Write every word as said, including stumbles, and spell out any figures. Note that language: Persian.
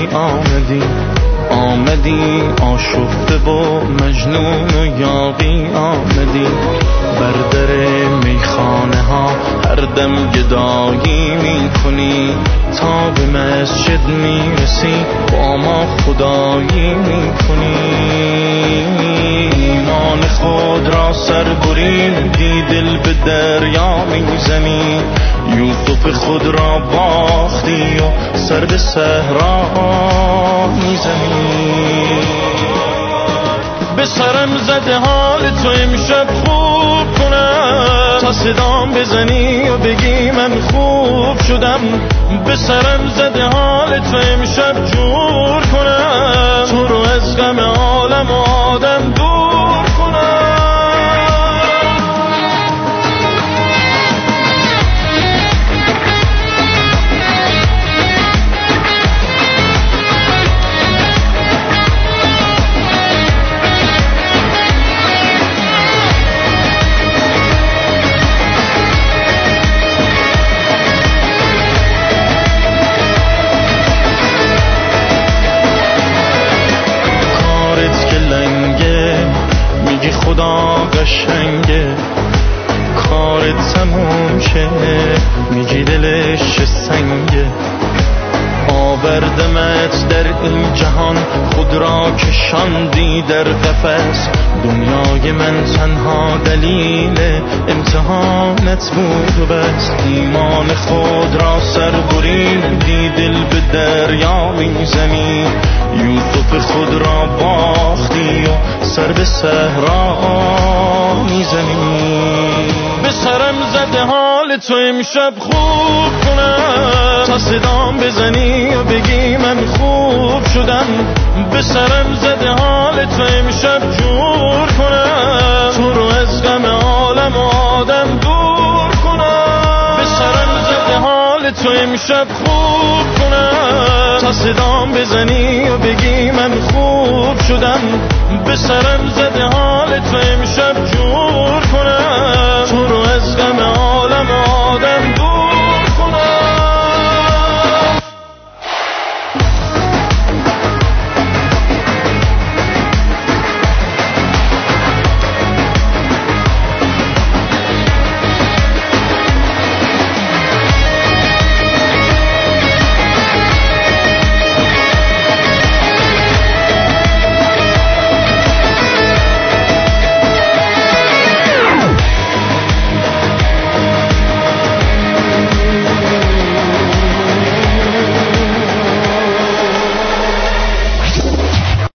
آمدی آمدی آمدی آشفته و مجنون و یاغی آمدی بر در میخانه ها هر دم گدایی می کنی تا به مسجد می رسی با ما خدایی می کنی ایمان خود را سر بریدی دل به دریا می زنی یوسف خود را باختی و سر به صحرا می زنی به سرم زده حال تو امشب خوب کنم تا صدام بزنی و بگی من خوب شدم به سرم زده حال تو امشب جور کنم تو رو از غم عالم و آدم دور کنم خدا قشنگه کارت تموم شه میگی دلش سنگه آوردمت در این جهان خود را کشاندی در قفس دنیای من تنها دلیل امتحانت بود و بس ایمان خود را سر بریدی دل به دریا میزنی یوسف خود را باختی و سر به صحرا میزنی به سرم زده حال تو امشب خوب کنم تا صدام بزنی و بگی من خوب شدم به سرم زده حال تو امشب جور کنم تو رو از غم عالم و آدم دور کنم به سرم زده حال تو امشب خوب کنم تا صدام بزنی و بگی من خوب شدم به سرم زده حال تو امشب جور کنم تو رو از غم